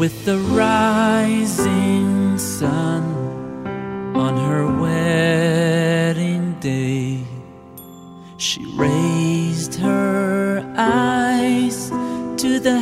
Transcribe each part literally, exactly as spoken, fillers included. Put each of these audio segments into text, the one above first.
With the rising sun on her wedding day, she raised her eyes to the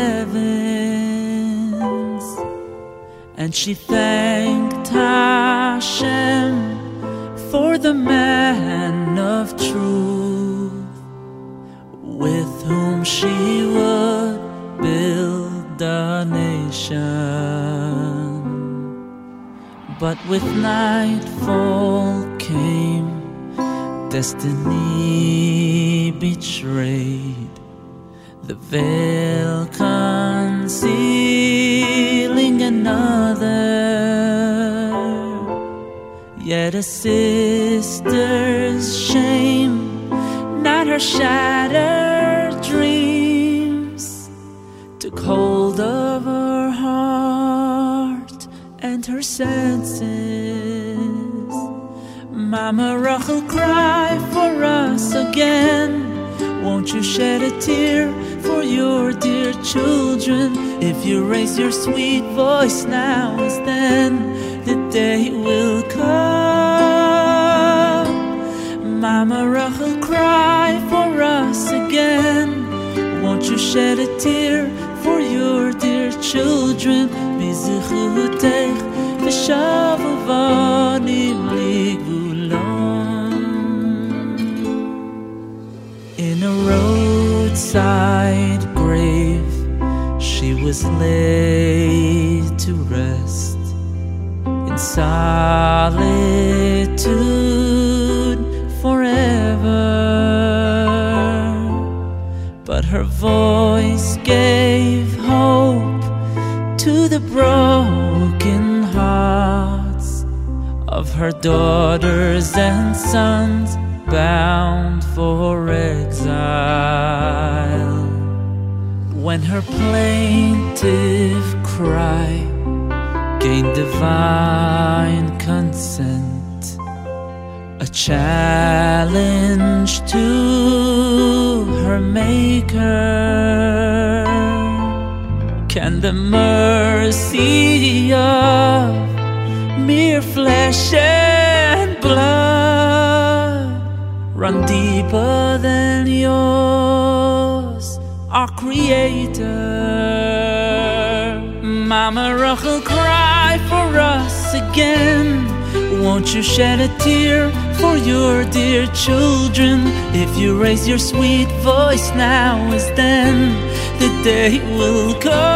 heavens, and she thanked Hashem for the man of truth, with whom she would build a nation. But with nightfall came destiny betrayed, the veil concealing another. Yet a sister's shame, not her shattered dreams, took hold of her heart and her senses. Mama Rachel, cry for us again. Won't you shed a tear for your dear children? If you raise your sweet voice now as then, the day will come. Mama Rachel, cry for us again. Won't you shed a tear for your dear children? Bizichutech v'shavu vanim ligvulon. In a roadside grave she was laid to rest, in solitude forever. But her voice gave hope to the broken hearts of her daughters and sons bound for exile. When her plaintive cry gained divine consent, a challenge to her maker, can the mercy of mere flesh and blood run deeper than yours, our Creator? Mama Rachel, cry for us again. Won't you shed a tear for your dear children? If you raise your sweet voice now as then, the day will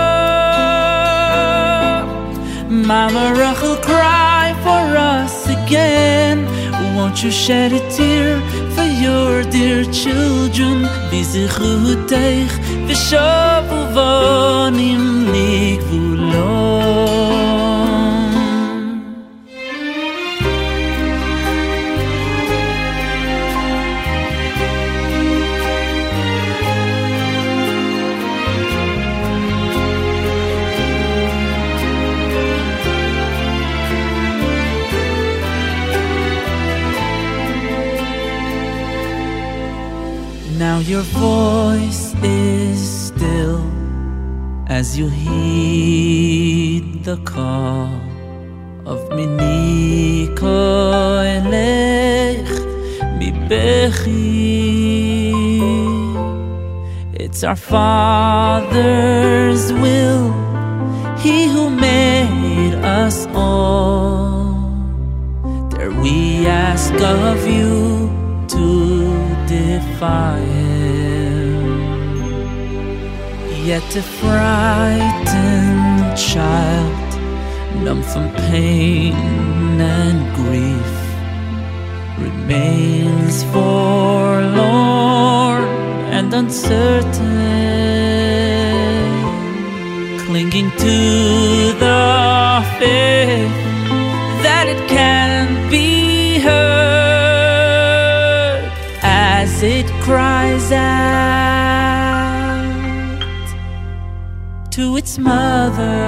come. Mama Rachel, cry for us again. Won't you shed a tear for your dear children? Bizichutech v'shavu vanim ligvulon. Now your voice is still as you heed the call of Miniko elech mi bechi. It's our Father's will, He who made us all. There we ask of you to defy Him. Yet a frightened child, numb from pain and grief, remains forlorn and uncertain, clinging to the faith that it can be heard as it cries out to its mother.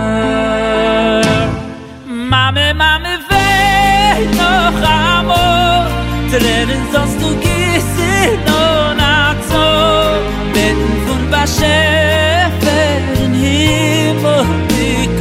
Mame, mame, vei noch amor, Tränen sollst du gießen und so, beten von Bashefer in Himmel,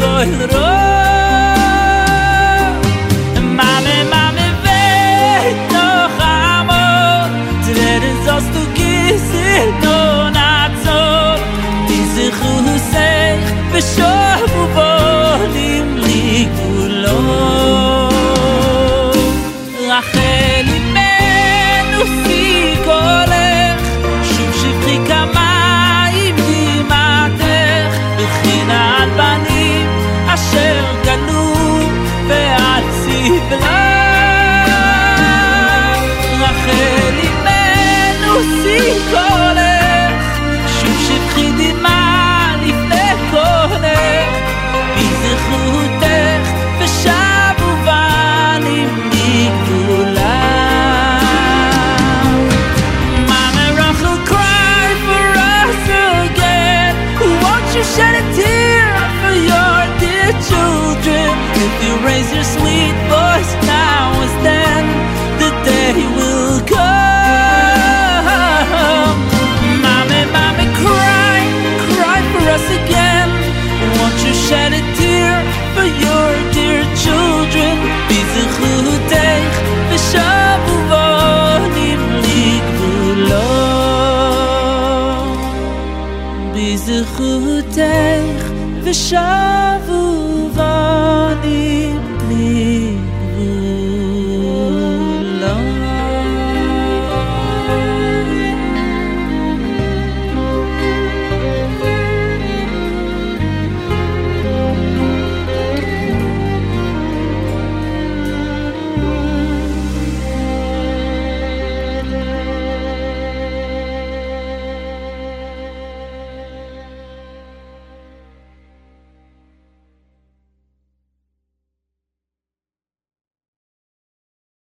בזכותך ושבו בני